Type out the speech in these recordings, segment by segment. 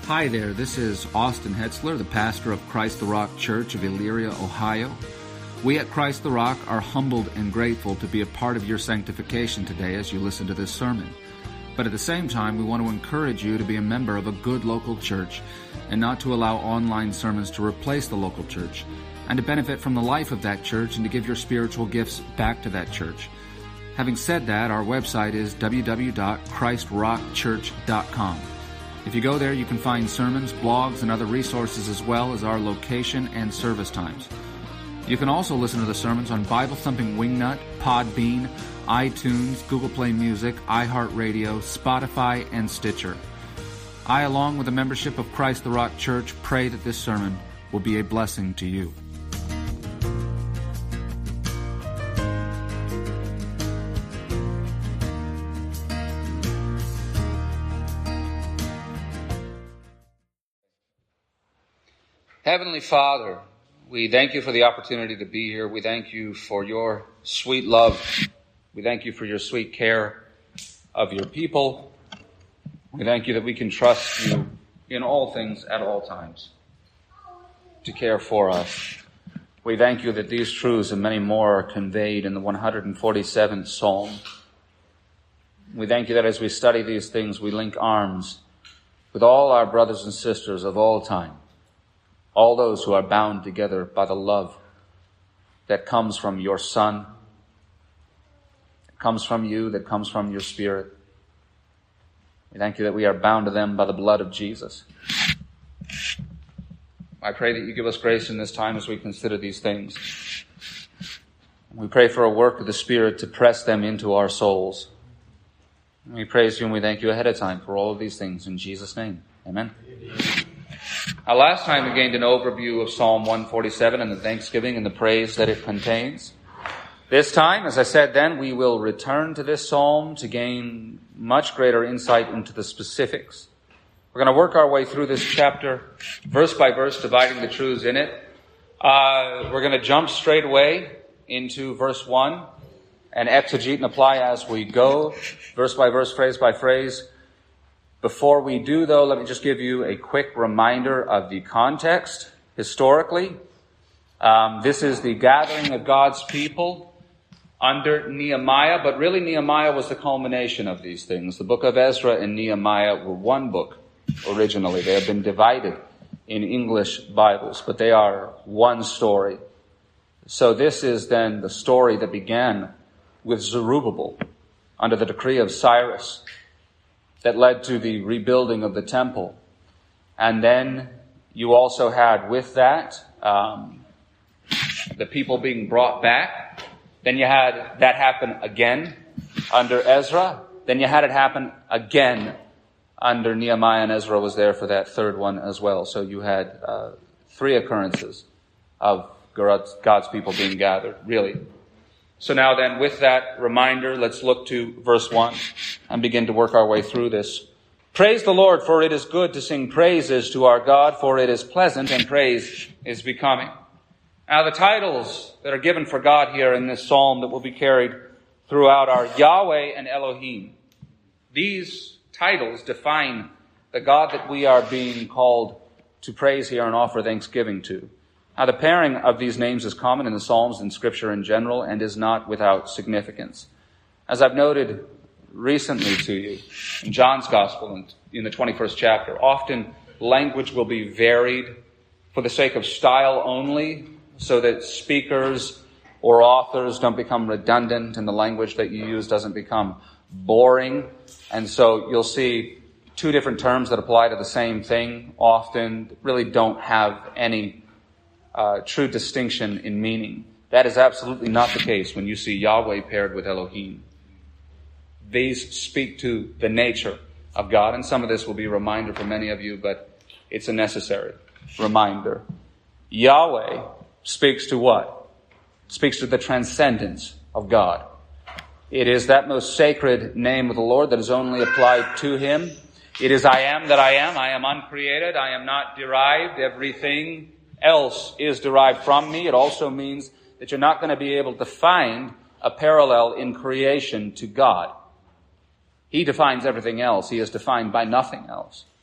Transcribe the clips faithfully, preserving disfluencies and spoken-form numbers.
Hi there, this is Austin Hetzler, the pastor of Christ the Rock Church of Elyria, Ohio. We at Christ the Rock are humbled and grateful to be a part of your sanctification today as you listen to this sermon. But at the same time, we want to encourage you to be a member of a good local church and not to allow online sermons to replace the local church, and to benefit from the life of that church and to give your spiritual gifts back to that church. Having said that, our website is w w w dot christ rock church dot com. If you go there, you can find sermons, blogs, and other resources as well as our location and service times. You can also listen to the sermons on Bible Thumping Wingnut, Podbean, iTunes, Google Play Music, iHeartRadio, Spotify, and Stitcher. I, along with the membership of Christ the Rock Church, pray that this sermon will be a blessing to you. Heavenly Father, we thank you for the opportunity to be here. We thank you for your sweet love. We thank you for your sweet care of your people. We thank you that we can trust you in all things at all times to care for us. We thank you that these truths and many more are conveyed in the one hundred forty-seventh Psalm. We thank you that as we study these things, we link arms with all our brothers and sisters of all time, all those who are bound together by the love that comes from your Son, that comes from you, that comes from your Spirit. We thank you that we are bound to them by the blood of Jesus. I pray that you give us grace in this time as we consider these things. We pray for a work of the Spirit to press them into our souls. We praise you and we thank you ahead of time for all of these things in Jesus' name. Amen. Uh, last time we gained an overview of Psalm one forty-seven and the thanksgiving and the praise that it contains. This time, as I said then, we will return to this psalm to gain much greater insight into the specifics. We're going to work our way through this chapter, verse by verse, dividing the truths in it. Uh, we're going to jump straight away into verse one and exegete and apply as we go, verse by verse, phrase by phrase. Before we do, though, let me just give you a quick reminder of the context historically. Um, this is the gathering of God's people under Nehemiah, but really Nehemiah was the culmination of these things. The book of Ezra and Nehemiah were one book originally. They have been divided in English Bibles, but they are one story. So this is then the story that began with Zerubbabel under the decree of Cyrus, that led to the rebuilding of the temple. And then you also had with that um, the people being brought back. Then you had that happen again under Ezra. Then you had it happen again under Nehemiah, and Ezra was there for that third one as well. So you had uh, three occurrences of God's people being gathered, really. So now then, with that reminder, let's look to verse one and begin to work our way through this. Praise the Lord, for it is good to sing praises to our God, for it is pleasant and praise is becoming. Now the titles that are given for God here in this psalm that will be carried throughout are Yahweh and Elohim. These titles define the God that we are being called to praise here and offer thanksgiving to. Now, the pairing of these names is common in the Psalms and Scripture in general and is not without significance. As I've noted recently to you, in John's Gospel, in the twenty-first chapter, often language will be varied for the sake of style only, so that speakers or authors don't become redundant and the language that you use doesn't become boring. And so you'll see two different terms that apply to the same thing often really don't have any Uh, true distinction in meaning. That is absolutely not the case when you see Yahweh paired with Elohim. These speak to the nature of God, and some of this will be a reminder for many of you, but it's a necessary reminder. Yahweh speaks to what? Speaks to the transcendence of God. It is that most sacred name of the Lord that is only applied to Him. It is I am that I am. I am uncreated. I am not derived. Everything else is derived from me. It also means that you're not going to be able to find a parallel in creation to God. He defines everything else. He is defined by nothing else.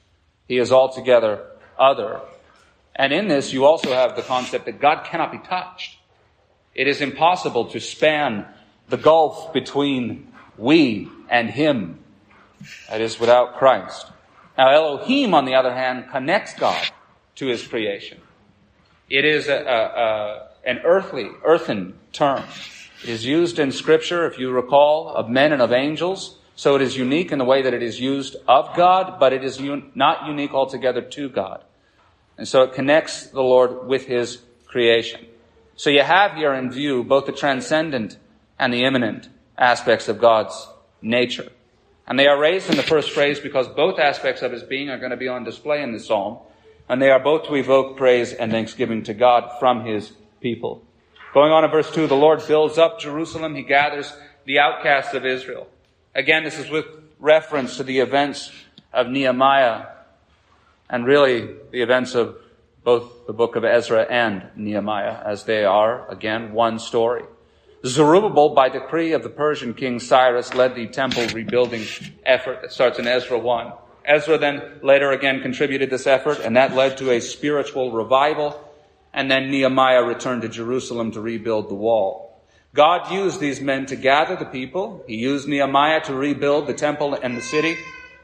He is altogether other. And in this, you also have the concept that God cannot be touched. It is impossible to span the gulf between we and him. That is, without Christ. Now, Elohim, on the other hand, connects God to his creation. It is a, a, a, an earthly, earthen term. It is used in Scripture, if you recall, of men and of angels. So it is unique in the way that it is used of God, but it is un- not unique altogether to God. And so it connects the Lord with his creation. So you have here in view both the transcendent and the immanent aspects of God's nature. And they are raised in the first phrase because both aspects of his being are going to be on display in the psalm. And they are both to evoke praise and thanksgiving to God from his people. Going on in verse two, the Lord builds up Jerusalem. He gathers the outcasts of Israel. Again, this is with reference to the events of Nehemiah and really the events of both the book of Ezra and Nehemiah, as they are, again, one story. Zerubbabel, by decree of the Persian king Cyrus, led the temple rebuilding effort that starts in Ezra one. Ezra then later again contributed this effort, and that led to a spiritual revival. And then Nehemiah returned to Jerusalem to rebuild the wall. God used these men to gather the people. He used Nehemiah to rebuild the temple and the city.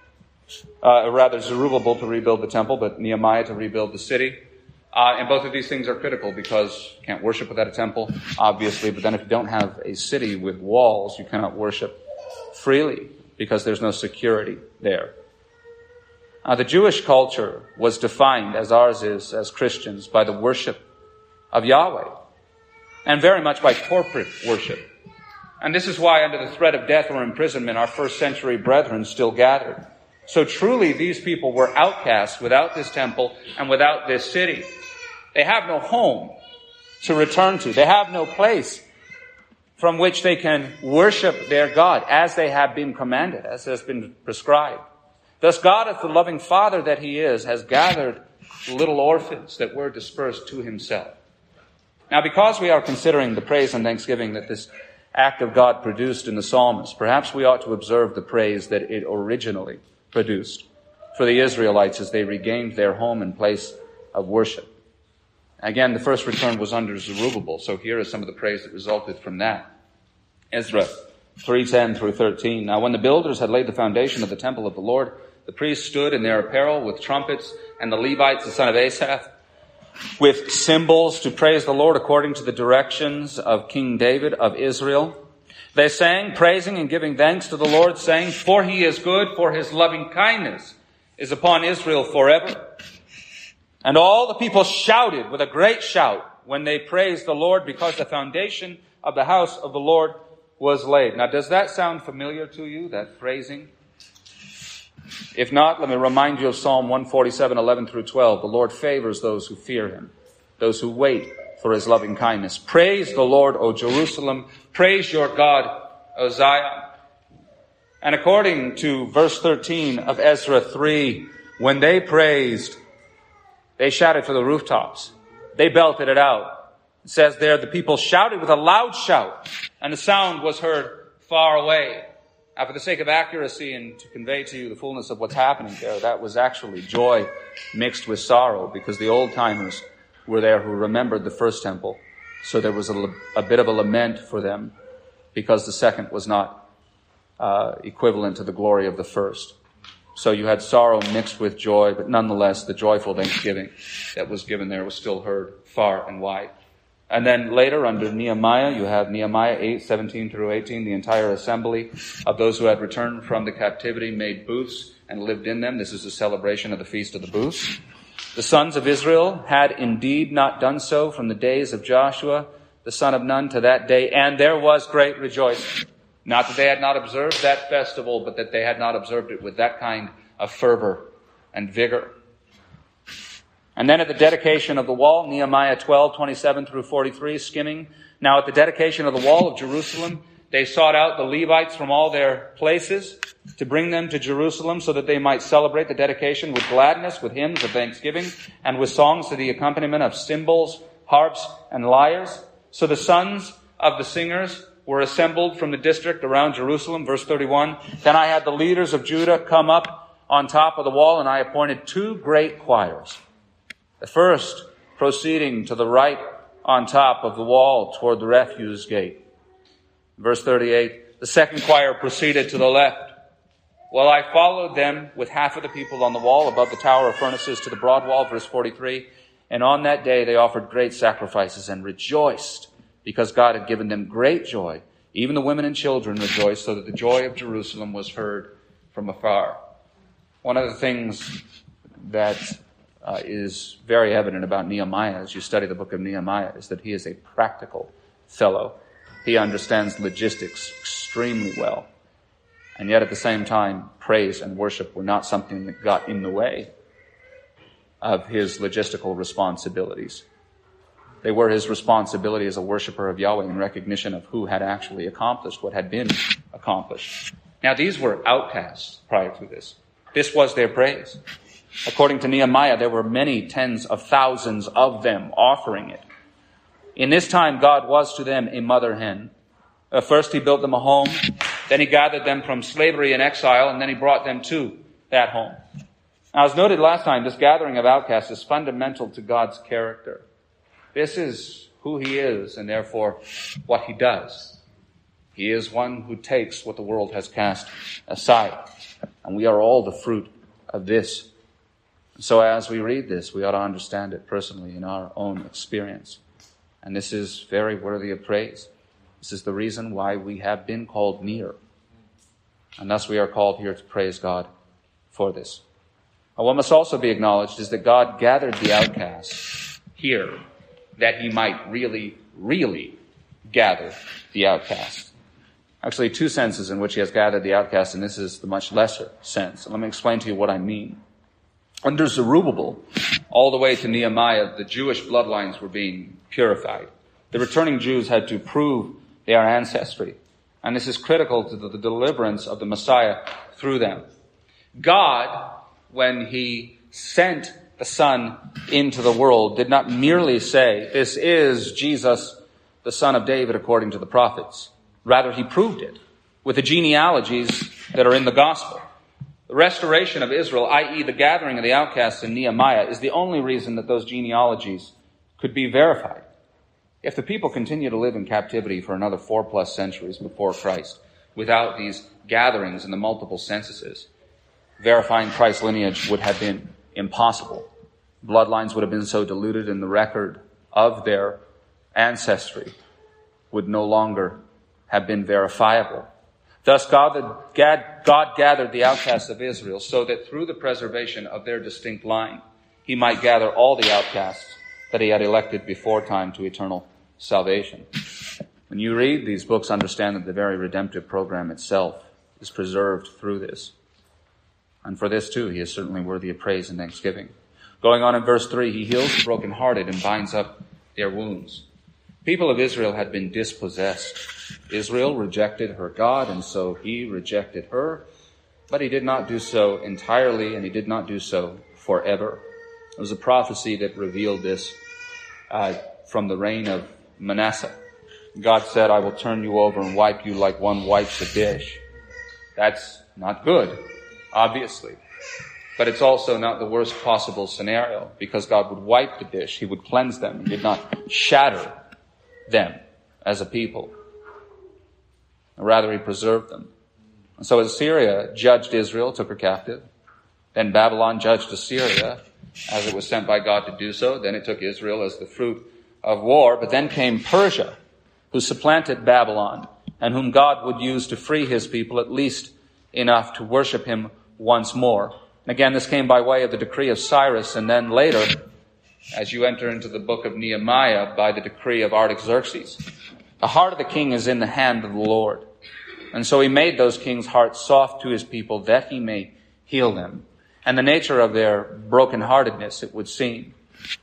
Uh, rather, Zerubbabel to rebuild the temple, but Nehemiah to rebuild the city. Uh, and both of these things are critical because you can't worship without a temple, obviously. But then if you don't have a city with walls, you cannot worship freely because there's no security there. Uh, the Jewish culture was defined, as ours is as Christians, by the worship of Yahweh. And very much by corporate worship. And this is why under the threat of death or imprisonment, our first century brethren still gathered. So truly these people were outcasts without this temple and without this city. They have no home to return to. They have no place from which they can worship their God as they have been commanded, as has been prescribed. Thus God, as the loving Father that he is, has gathered little orphans that were dispersed to himself. Now, because we are considering the praise and thanksgiving that this act of God produced in the psalmist, perhaps we ought to observe the praise that it originally produced for the Israelites as they regained their home and place of worship. Again, the first return was under Zerubbabel, so here is some of the praise that resulted from that. Ezra three ten through thirteen. Now when the builders had laid the foundation of the temple of the Lord, the priests stood in their apparel with trumpets, and the Levites, the son of Asaph, with cymbals to praise the Lord according to the directions of King David of Israel. They sang, praising and giving thanks to the Lord, saying, "For he is good, for his loving kindness is upon Israel forever." And all the people shouted with a great shout when they praised the Lord, because the foundation of the house of the Lord was laid. Now, does that sound familiar to you, that phrasing? If not, let me remind you of Psalm one forty-seven, eleven through twelve. The Lord favors those who fear him, those who wait for his loving kindness. Praise the Lord, O Jerusalem. Praise your God, O Zion. And according to verse thirteen of Ezra three, when they praised, they shouted to the rooftops. They belted it out. It says there, the people shouted with a loud shout, and the sound was heard far away. Now, for the sake of accuracy and to convey to you the fullness of what's happening there, that was actually joy mixed with sorrow, because the old-timers were there who remembered the first temple. So there was a, a bit of a lament for them, because the second was not uh, equivalent to the glory of the first. So you had sorrow mixed with joy, but nonetheless, the joyful thanksgiving that was given there was still heard far and wide. And then later, under Nehemiah, you have Nehemiah eight, seventeen through eighteen, the entire assembly of those who had returned from the captivity made booths and lived in them. This is a celebration of the Feast of the Booths. The sons of Israel had indeed not done so from the days of Joshua, the son of Nun, to that day, and there was great rejoicing. Not that they had not observed that festival, but that they had not observed it with that kind of fervor and vigor. And then at the dedication of the wall, Nehemiah twelve, twenty-seven through forty-three, skimming. Now at the dedication of the wall of Jerusalem, they sought out the Levites from all their places to bring them to Jerusalem so that they might celebrate the dedication with gladness, with hymns of thanksgiving, and with songs to the accompaniment of cymbals, harps, and lyres. So the sons of the singers were assembled from the district around Jerusalem. Verse thirty-one, then I had the leaders of Judah come up on top of the wall, and I appointed two great choirs. The first proceeding to the right on top of the wall toward the refuse gate. Verse thirty-eight, the second choir proceeded to the left. Well, I followed them with half of the people on the wall above the tower of furnaces to the broad wall, verse forty-three. And on that day they offered great sacrifices and rejoiced because God had given them great joy. Even the women and children rejoiced, so that the joy of Jerusalem was heard from afar. One of the things that uh, is very evident about Nehemiah as you study the book of Nehemiah is that he is a practical fellow. He understands logistics extremely well. And yet at the same time, praise and worship were not something that got in the way of his logistical responsibilities. They were his responsibility as a worshiper of Yahweh in recognition of who had actually accomplished what had been accomplished. Now, these were outcasts prior to this. This was their praise. According to Nehemiah, there were many tens of thousands of them offering it. In this time, God was to them a mother hen. Uh, first, he built them a home. Then he gathered them from slavery and exile, and then he brought them to that home. Now, as noted last time, this gathering of outcasts is fundamental to God's character. This is who he is, and therefore what he does. He is one who takes what the world has cast aside. And we are all the fruit of this. So as we read this, we ought to understand it personally in our own experience. And this is very worthy of praise. This is the reason why we have been called near. And thus we are called here to praise God for this. And what must also be acknowledged is that God gathered the outcasts here that he might really, really gather the outcasts. Actually, two senses in which he has gathered the outcasts, and this is the much lesser sense. And let me explain to you what I mean. Under Zerubbabel, all the way to Nehemiah, the Jewish bloodlines were being purified. The returning Jews had to prove their ancestry. And this is critical to the deliverance of the Messiah through them. God, when he sent the Son into the world, did not merely say, this is Jesus, the son of David, according to the prophets. Rather, he proved it with the genealogies that are in the gospel. The restoration of Israel, that is the gathering of the outcasts in Nehemiah, is the only reason that those genealogies could be verified. If the people continue to live in captivity for another four plus centuries before Christ, without these gatherings and the multiple censuses, verifying Christ's lineage would have been impossible. Bloodlines would have been so diluted, and the record of their ancestry would no longer have been verifiable. Thus, God, God gathered the outcasts of Israel so that through the preservation of their distinct line, he might gather all the outcasts that he had elected before time to eternal salvation. When you read these books, understand that the very redemptive program itself is preserved through this. And for this, too, he is certainly worthy of praise and thanksgiving. Going on in verse three, he heals the brokenhearted and binds up their wounds. People of Israel had been dispossessed. Israel rejected her God, and so he rejected her. But he did not do so entirely, and he did not do so forever. It was a prophecy that revealed this uh, from the reign of Manasseh. God said, I will turn you over and wipe you like one wipes a dish. That's not good, obviously. But it's also not the worst possible scenario, because God would wipe the dish. He would cleanse them. He did not shatter them as a people. Rather, he preserved them. And so Assyria judged Israel, took her captive. Then Babylon judged Assyria, as it was sent by God to do so. Then it took Israel as the fruit of war. But then came Persia, who supplanted Babylon, and whom God would use to free his people, at least enough to worship him once more. And again, this came by way of the decree of Cyrus, and then later, as you enter into the book of Nehemiah, by the decree of Artaxerxes. The heart of the king is in the hand of the Lord. And so he made those kings' hearts soft to his people, that he may heal them. And the nature of their brokenheartedness, it would seem,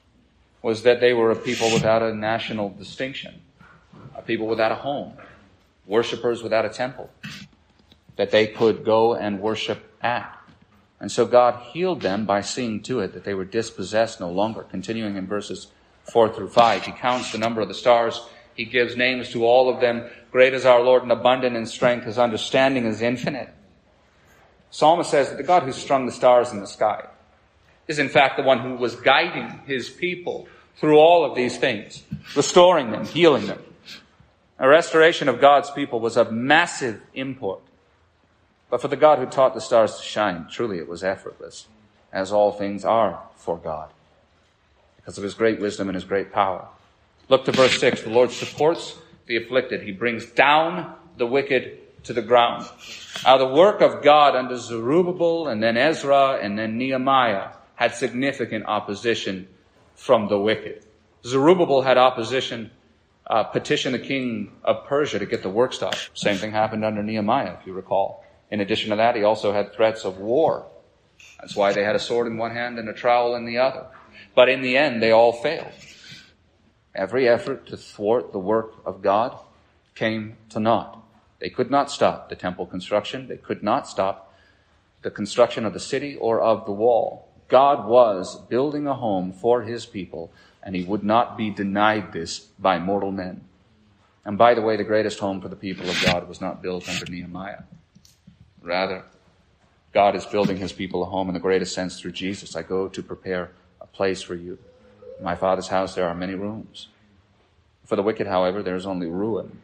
was that they were a people without a national distinction, a people without a home, worshipers without a temple that they could go and worship at. And so God healed them by seeing to it that they were dispossessed no longer. Continuing in verses four through five, he counts the number of the stars. He gives names to all of them. Great is our Lord and abundant in strength. His understanding is infinite. Psalmist says that the God who strung the stars in the sky is in fact the one who was guiding his people through all of these things, restoring them, healing them. A restoration of God's people was of massive import. But for the God who taught the stars to shine, truly it was effortless, as all things are for God, because of his great wisdom and his great power. Look to verse six. The Lord supports the afflicted. He brings down the wicked to the ground. Now the work of God under Zerubbabel and then Ezra and then Nehemiah had significant opposition from the wicked. Zerubbabel had opposition, uh, petitioned the king of Persia to get the work stopped. Same thing happened under Nehemiah, if you recall. In addition to that, he also had threats of war. That's why they had a sword in one hand and a trowel in the other. But in the end, they all failed. Every effort to thwart the work of God came to naught. They could not stop the temple construction. They could not stop the construction of the city or of the wall. God was building a home for his people, and he would not be denied this by mortal men. And by the way, the greatest home for the people of God was not built under Nehemiah. Rather, God is building his people a home in the greatest sense through Jesus. I go to prepare a place for you. In my Father's house there are many rooms. For the wicked, however, there is only ruin.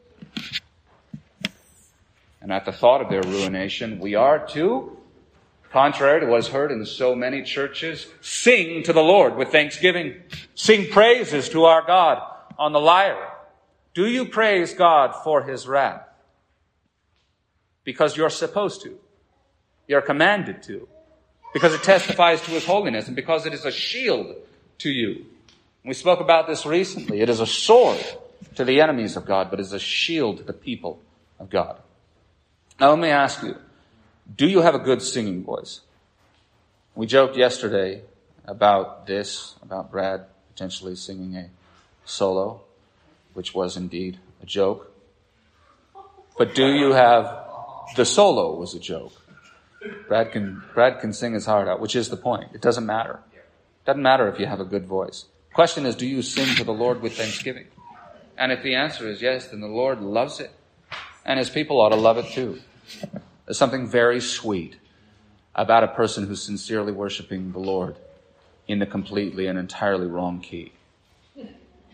And at the thought of their ruination, we are to, contrary to what is heard in so many churches, sing to the Lord with thanksgiving. Sing praises to our God on the lyre. Do you praise God for his wrath? Because you're supposed to. You're commanded to. Because it testifies to his holiness and because it is a shield to you. We spoke about this recently. It is a sword to the enemies of God, but it is a shield to the people of God. Now let me ask you, do you have a good singing voice? We joked yesterday about this, about Brad potentially singing a solo, which was indeed a joke. But do you have, the solo was a joke. Brad can, Brad can sing his heart out, which is the point. It doesn't matter. It doesn't matter if you have a good voice. The question is, do you sing to the Lord with thanksgiving? And if the answer is yes, then the Lord loves it. And his people ought to love it too. There's something very sweet about a person who's sincerely worshiping the Lord in the completely and entirely wrong key. And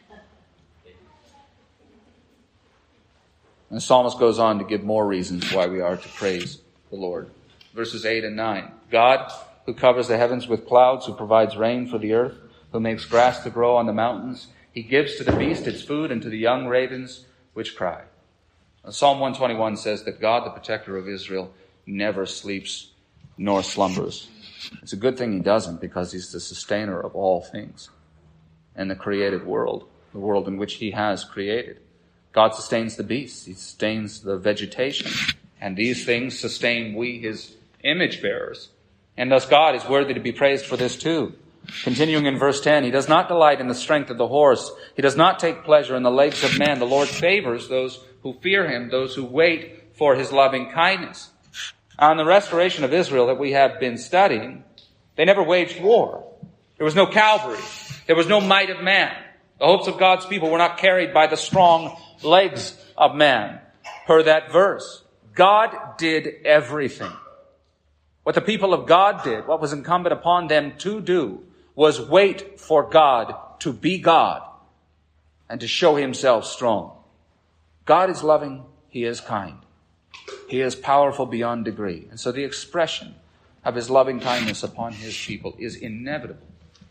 the psalmist goes on to give more reasons why we are to praise the Lord. Verses eight and nine. God, who covers the heavens with clouds, who provides rain for the earth, who makes grass to grow on the mountains. He gives to the beast its food and to the young ravens which cry. Psalm one twenty-one says that God, the protector of Israel, never sleeps nor slumbers. It's a good thing he doesn't, because he's the sustainer of all things and the created world, the world in which he has created. God sustains the beasts. He sustains the vegetation. And these things sustain we, his image bearers. And thus God is worthy to be praised for this too. Continuing in verse ten, he does not delight in the strength of the horse. He does not take pleasure in the legs of man. The Lord favors those who fear him, those who wait for his loving kindness. On the restoration of Israel that we have been studying, they never waged war. There was no cavalry. There was no might of man. The hopes of God's people were not carried by the strong legs of man. Per that verse, God did everything. What the people of God did, what was incumbent upon them to do, was wait for God to be God and to show himself strong. God is loving. He is kind. He is powerful beyond degree. And so the expression of his loving kindness upon his people is inevitable,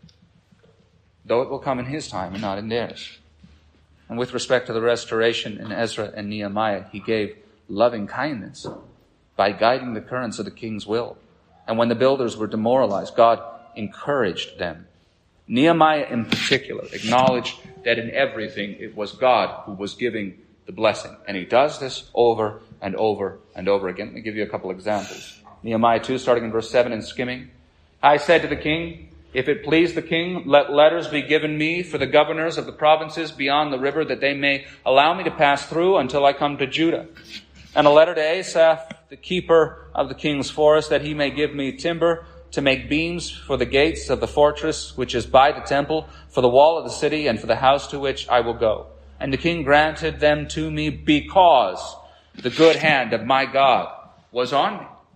though it will come in his time and not in theirs. And with respect to the restoration in Ezra and Nehemiah, he gave loving kindness by guiding the currents of the king's will. And when the builders were demoralized, God encouraged them. Nehemiah in particular acknowledged that in everything it was God who was giving the blessing. And he does this over and over and over again. Let me give you a couple examples. Nehemiah two, starting in verse seven and skimming. I said to the king, if it please the king, let letters be given me for the governors of the provinces beyond the river, that they may allow me to pass through until I come to Judah. And a letter to Asaph, the keeper of the king's forest, that he may give me timber to make beams for the gates of the fortress, which is by the temple, for the wall of the city, and for the house to which I will go. And the king granted them to me because the good hand of my God was on me.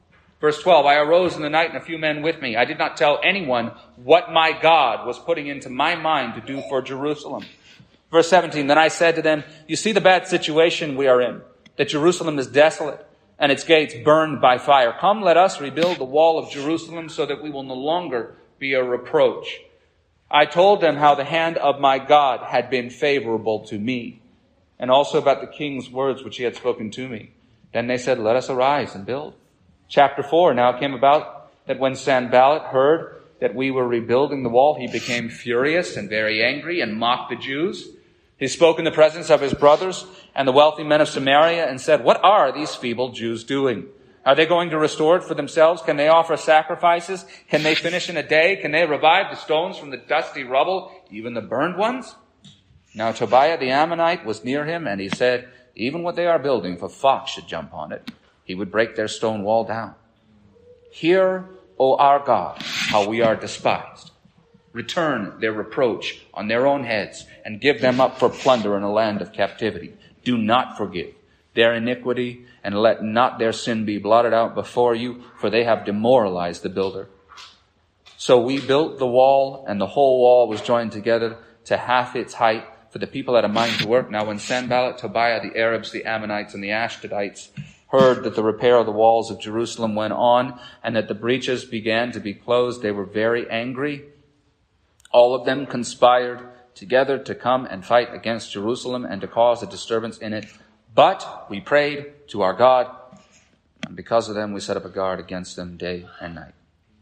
Verse twelve, I arose in the night and a few men with me. I did not tell anyone what my God was putting into my mind to do for Jerusalem. Verse seventeen, then I said to them, you see the bad situation we are in, that Jerusalem is desolate and its gates burned by fire. Come, let us rebuild the wall of Jerusalem so that we will no longer be a reproach. I told them how the hand of my God had been favorable to me, and also about the king's words which he had spoken to me. Then they said, let us arise and build. Chapter four, now it came about that when Sanballat heard that we were rebuilding the wall, he became furious and very angry and mocked the Jews. He spoke in the presence of his brothers and the wealthy men of Samaria and said, what are these feeble Jews doing? Are they going to restore it for themselves? Can they offer sacrifices? Can they finish in a day? Can they revive the stones from the dusty rubble, even the burned ones? Now Tobiah the Ammonite was near him, and he said, even what they are building, if a fox should jump on it, he would break their stone wall down. Hear, O our God, how we are despised. Return their reproach on their own heads, and give them up for plunder in a land of captivity. Do not forgive their iniquity, and let not their sin be blotted out before you, for they have demoralized the builder. So we built the wall, and the whole wall was joined together to half its height, for the people had a mind to work. Now when Sanballat, Tobiah, the Arabs, the Ammonites, and the Ashdodites heard that the repair of the walls of Jerusalem went on, and that the breaches began to be closed, they were very angry. All of them conspired together to come and fight against Jerusalem and to cause a disturbance in it. But we prayed to our God, and because of them we set up a guard against them day and night.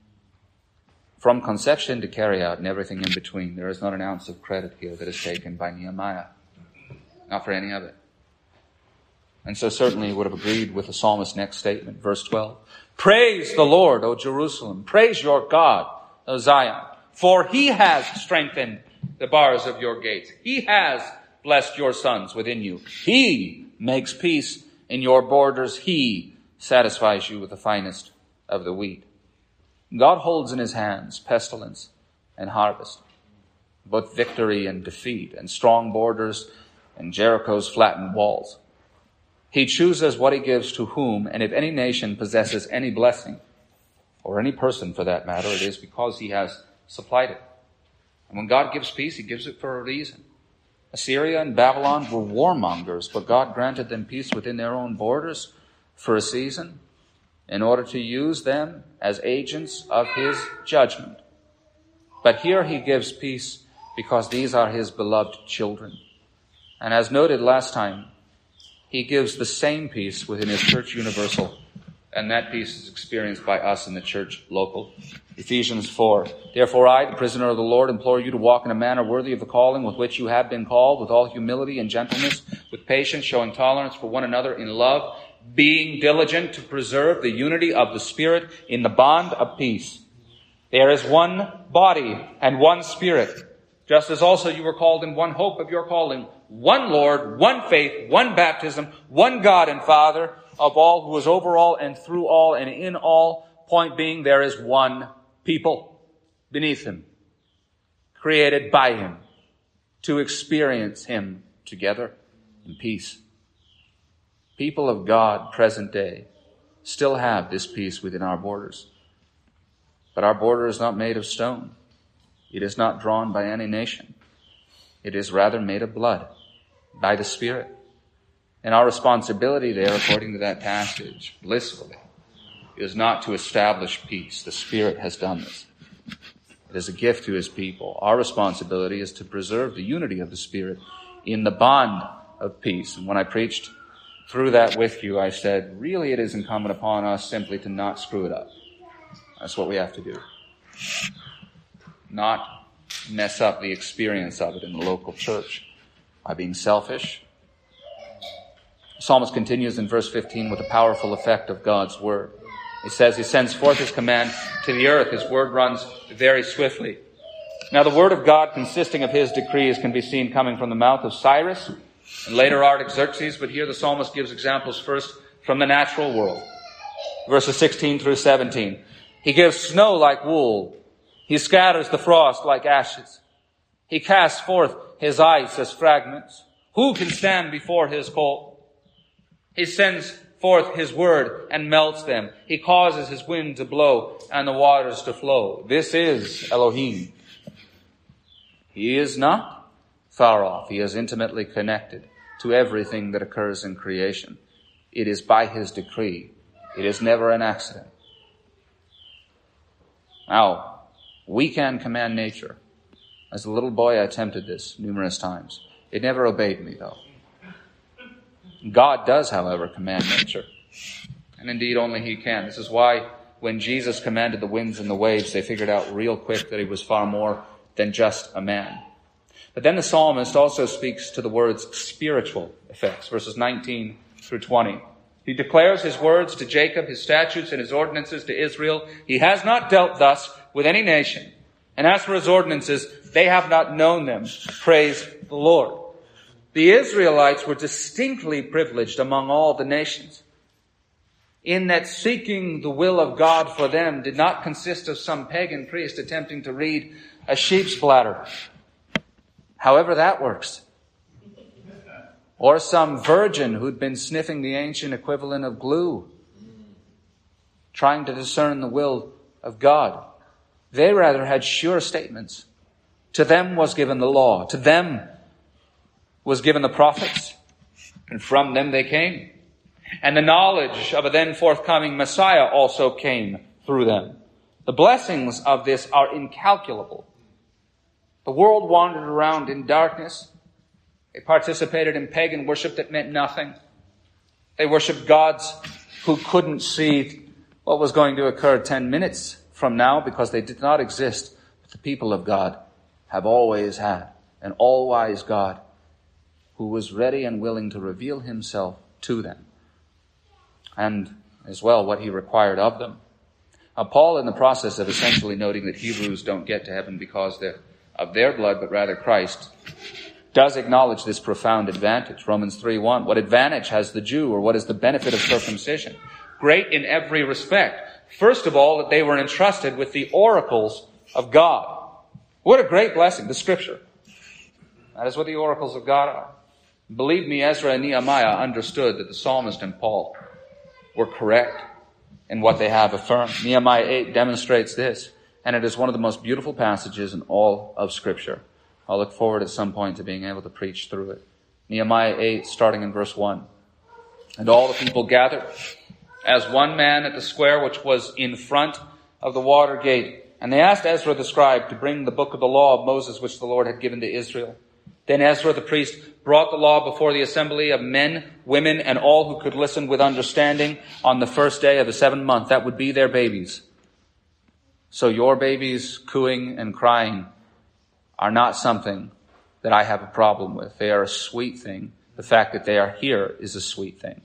From conception to carry out and everything in between, there is not an ounce of credit here that is taken by Nehemiah. Not for any of it. And so certainly he would have agreed with the psalmist's next statement, verse twelve. Praise the Lord, O Jerusalem. Praise your God, O Zion. For he has strengthened the bars of your gates. He has blessed your sons within you. He makes peace in your borders. He satisfies you with the finest of the wheat. God holds in his hands pestilence and harvest, both victory and defeat, and strong borders and Jericho's flattened walls. He chooses what he gives to whom, and if any nation possesses any blessing, or any person for that matter, it is because he has supplied it. And when God gives peace, he gives it for a reason. Assyria and Babylon were warmongers, but God granted them peace within their own borders for a season in order to use them as agents of his judgment. But here he gives peace because these are his beloved children. And as noted last time, he gives the same peace within his church universal, and that peace is experienced by us in the church local. Ephesians four. Therefore I, the prisoner of the Lord, implore you to walk in a manner worthy of the calling with which you have been called, with all humility and gentleness, with patience, showing tolerance for one another in love, being diligent to preserve the unity of the Spirit in the bond of peace. There is one body and one Spirit, just as also you were called in one hope of your calling, one Lord, one faith, one baptism, one God and Father of all, who is over all and through all and in all. Point being, there is one people beneath him, created by him, to experience him together in peace. People of God, present day, still have this peace within our borders. But our border is not made of stone. It is not drawn by any nation. It is rather made of blood, by the Spirit. And our responsibility there, according to that passage, blissfully, is not to establish peace. The Spirit has done this. It is a gift to his people. Our responsibility is to preserve the unity of the Spirit in the bond of peace. And when I preached through that with you, I said, really it is incumbent upon us simply to not screw it up. That's what we have to do. Not mess up the experience of it in the local church by being selfish. The psalmist continues in verse fifteen with the powerful effect of God's word. He says he sends forth his command to the earth. His word runs very swiftly. Now the word of God consisting of his decrees can be seen coming from the mouth of Cyrus and later Artaxerxes, but here the psalmist gives examples first from the natural world. Verses sixteen through seventeen. He gives snow like wool. He scatters the frost like ashes. He casts forth his ice as fragments. Who can stand before his cold? He sends forth his word and melts them. He causes his wind to blow and the waters to flow. This is Elohim. He is not far off. He is intimately connected to everything that occurs in creation. It is by his decree. It is never an accident. Now, we can command nature. As a little boy, I attempted this numerous times. It never obeyed me, though. God does, however, command nature. And indeed, only he can. This is why when Jesus commanded the winds and the waves, they figured out real quick that he was far more than just a man. But then the psalmist also speaks to the word's spiritual effects, verses nineteen through twenty. He declares his words to Jacob, his statutes and his ordinances to Israel. He has not dealt thus with any nation. And as for his ordinances, they have not known them. Praise the Lord. The Israelites were distinctly privileged among all the nations, in that seeking the will of God for them did not consist of some pagan priest attempting to read a sheep's bladder, however that works, or some virgin who'd been sniffing the ancient equivalent of glue, trying to discern the will of God. They rather had sure statements. To them was given the law. To them was given the prophets. And from them they came. And the knowledge of a then forthcoming Messiah also came through them. The blessings of this are incalculable. The world wandered around in darkness. They participated in pagan worship that meant nothing. They worshiped gods who couldn't see what was going to occur ten minutes from now because they did not exist. But the people of God have always had an all-wise God who was ready and willing to reveal himself to them, and as well what he required of them. Now, Paul, in the process of essentially noting that Hebrews don't get to heaven because they're of their blood, but rather Christ, does acknowledge this profound advantage. Romans three one. What advantage has the Jew, or what is the benefit of circumcision? Great in every respect. First of all, that they were entrusted with the oracles of God. What a great blessing, the Scripture. That is what the oracles of God are. Believe me, Ezra and Nehemiah understood that the psalmist and Paul were correct in what they have affirmed. Nehemiah eight demonstrates this, and it is one of the most beautiful passages in all of Scripture. I'll look forward at some point to being able to preach through it. Nehemiah eight, starting in verse one. And all the people gathered as one man at the square which was in front of the water gate. And they asked Ezra the scribe to bring the book of the law of Moses which the Lord had given to Israel. Then Ezra the priest brought the law before the assembly of men, women, and all who could listen with understanding on the first day of the seventh month. That would be their babies. So your babies cooing and crying are not something that I have a problem with. They are a sweet thing. The fact that they are here is a sweet thing.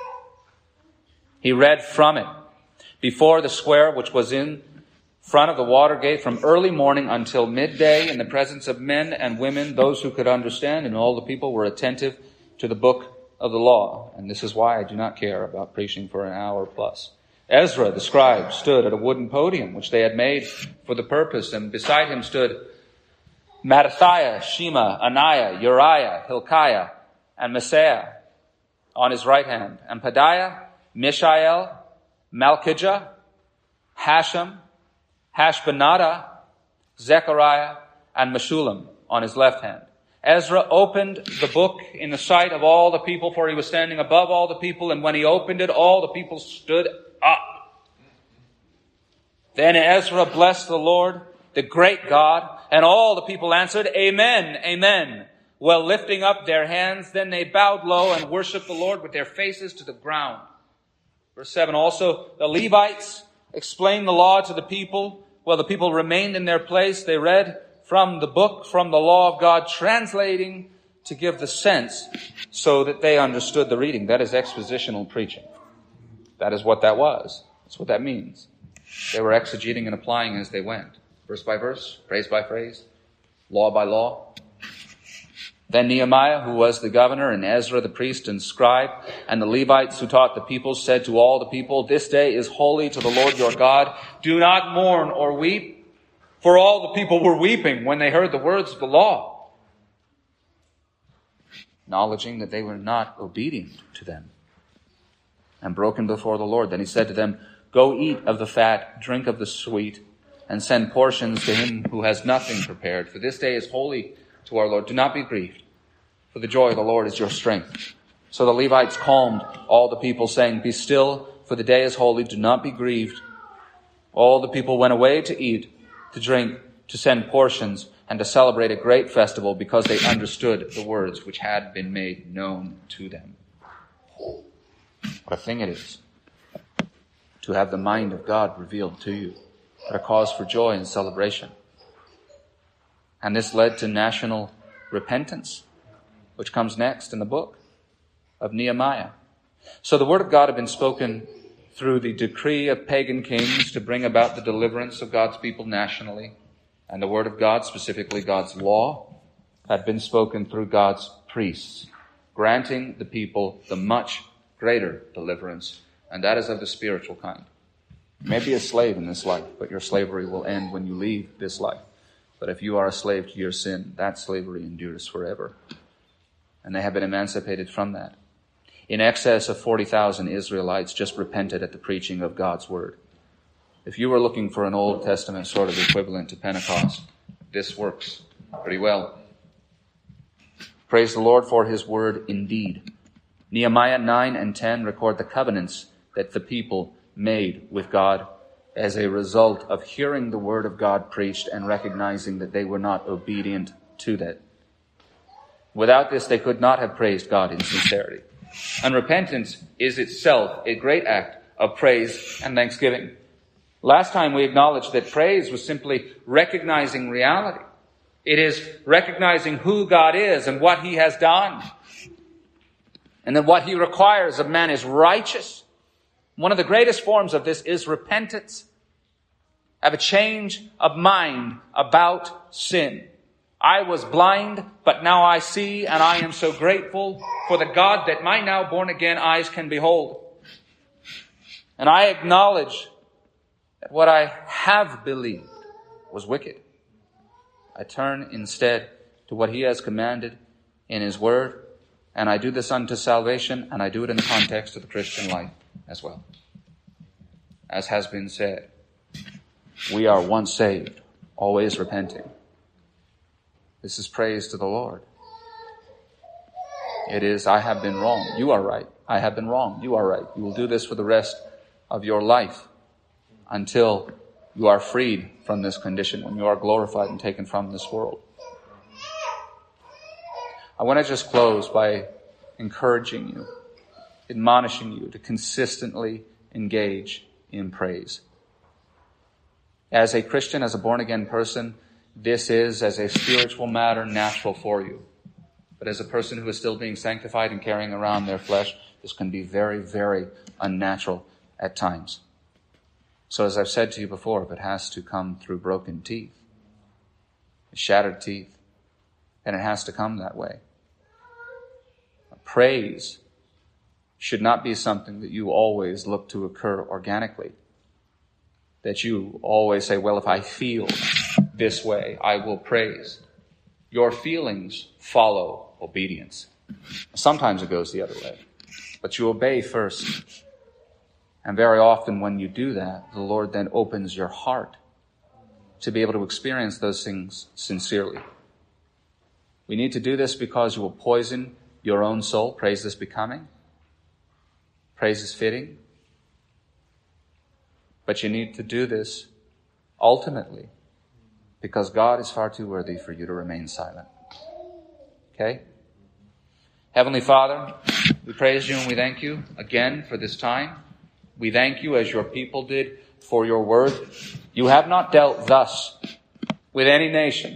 He read from it before the square which was in front of the water gate from early morning until midday in the presence of men and women, those who could understand, and all the people were attentive to the book of the law. And this is why I do not care about preaching for an hour plus. Ezra, the scribe, stood at a wooden podium which they had made for the purpose, and beside him stood Mattithiah, Shema, Ananiah, Uriah, Hilkiah, and Messiah on his right hand, and Pedaiah, Mishael, Malchijah, Hashem, Hashbaddanah, Zechariah, and Meshullam on his left hand. Ezra opened the book in the sight of all the people, for he was standing above all the people, and when he opened it, all the people stood up. Then Ezra blessed the Lord, the great God, and all the people answered, Amen, Amen, while lifting up their hands. Then they bowed low and worshiped the Lord with their faces to the ground. Verse seven, also the Levites explained the law to the people. While the people remained in their place, they read from the book, from the law of God, translating to give the sense so that they understood the reading. That is expositional preaching. That is what that was. That's what that means. They were exegeting and applying as they went. Verse by verse, phrase by phrase, law by law. Then Nehemiah, who was the governor, and Ezra the priest and scribe, and the Levites who taught the people, said to all the people, This day is holy to the Lord your God. Do not mourn or weep. For all the people were weeping when they heard the words of the law, acknowledging that they were not obedient to them. and broken before the Lord. Then he said to them, "Go eat of the fat, drink of the sweet, and send portions to him who has nothing prepared. For this day is holy to our Lord. Do not be grieved, for the joy of the Lord is your strength." So the Levites calmed all the people, saying, "Be still, for the day is holy. Do not be grieved." All the people went away to eat, to drink, to send portions, and to celebrate a great festival, because they understood the words which had been made known to them. What a thing it is to have the mind of God revealed to you. What a cause for joy and celebration. And this led to national repentance, which comes next in the book of Nehemiah. So the word of God had been spoken through the decree of pagan kings to bring about the deliverance of God's people nationally. And the word of God, specifically God's law, had been spoken through God's priests, granting the people the much greater deliverance, and that is of the spiritual kind. You may be a slave in this life, but your slavery will end when you leave this life. But if you are a slave to your sin, that slavery endures forever. And they have been emancipated from that. In excess of forty thousand Israelites just repented at the preaching of God's word. If you were looking for an Old Testament sort of equivalent to Pentecost, this works pretty well. Praise the Lord for his word indeed. Nehemiah nine and ten record the covenants that the people made with God as a result of hearing the word of God preached and recognizing that they were not obedient to that. Without this, they could not have praised God in sincerity. And repentance is itself a great act of praise and thanksgiving. Last time we acknowledged that praise was simply recognizing reality. It is recognizing who God is and what he has done. And that what he requires of man is righteous. One of the greatest forms of this is repentance. Have a change of mind about sin. I was blind, but now I see, and I am so grateful for the God that my now born again eyes can behold. And I acknowledge that what I have believed was wicked. I turn instead to what he has commanded in his word, and I do this unto salvation, and I do it in the context of the Christian life as well. As has been said, we are once saved, always repenting. This is praise to the Lord. It is, I have been wrong. You are right. I have been wrong. You are right. You will do this for the rest of your life until you are freed from this condition, when you are glorified and taken from this world. I want to just close by encouraging you, admonishing you to consistently engage in praise. As a Christian, as a born-again person, this is, as a spiritual matter, natural for you. But as a person who is still being sanctified and carrying around their flesh, this can be very, very unnatural at times. So as I've said to you before, if it has to come through broken teeth, shattered teeth, then it has to come that way. Praise should not be something that you always look to occur organically. That you always say, well, if I feel this way, I will praise. Your feelings follow obedience. Sometimes it goes the other way, but you obey first. And very often when you do that, the Lord then opens your heart to be able to experience those things sincerely. We need to do this because you will poison your own soul. Praise is becoming. Praise is fitting. But you need to do this ultimately because God is far too worthy for you to remain silent. Okay? Heavenly Father, we praise you and we thank you again for this time. We thank you, as your people did, for your word. You have not dealt thus with any nation.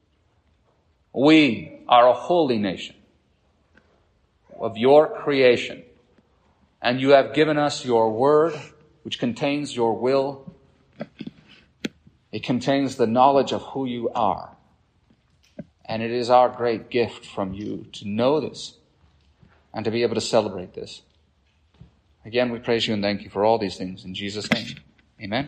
We are a holy nation of your creation. And you have given us your word, which contains your will. It contains the knowledge of who you are. And it is our great gift from you to know this and to be able to celebrate this. Again, we praise you and thank you for all these things. In Jesus' name, amen.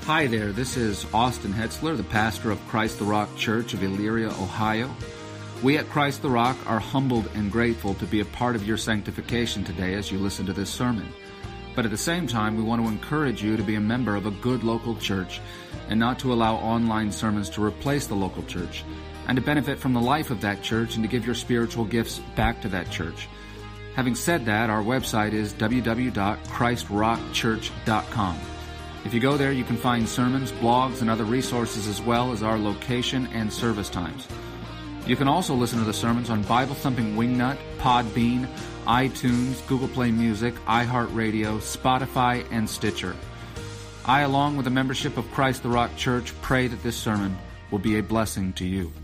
Hi there, this is Austin Hetzler, the pastor of Christ the Rock Church of Elyria, Ohio. We at Christ the Rock are humbled and grateful to be a part of your sanctification today as you listen to this sermon. But at the same time, we want to encourage you to be a member of a good local church and not to allow online sermons to replace the local church, and to benefit from the life of that church and to give your spiritual gifts back to that church. Having said that, our website is w w w dot christ rock church dot com. If you go there, you can find sermons, blogs, and other resources, as well as our location and service times. You can also listen to the sermons on Bible Thumping Wingnut, Podbean, iTunes, Google Play Music, iHeartRadio, Spotify, and Stitcher. I, along with the membership of Christ the Rock Church, pray that this sermon will be a blessing to you.